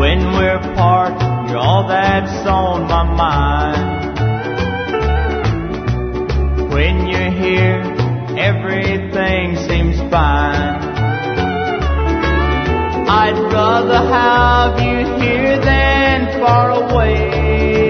When we're apart, you're all that's on my mind. When you're here, everything seems fine. I'd rather have you here than far away.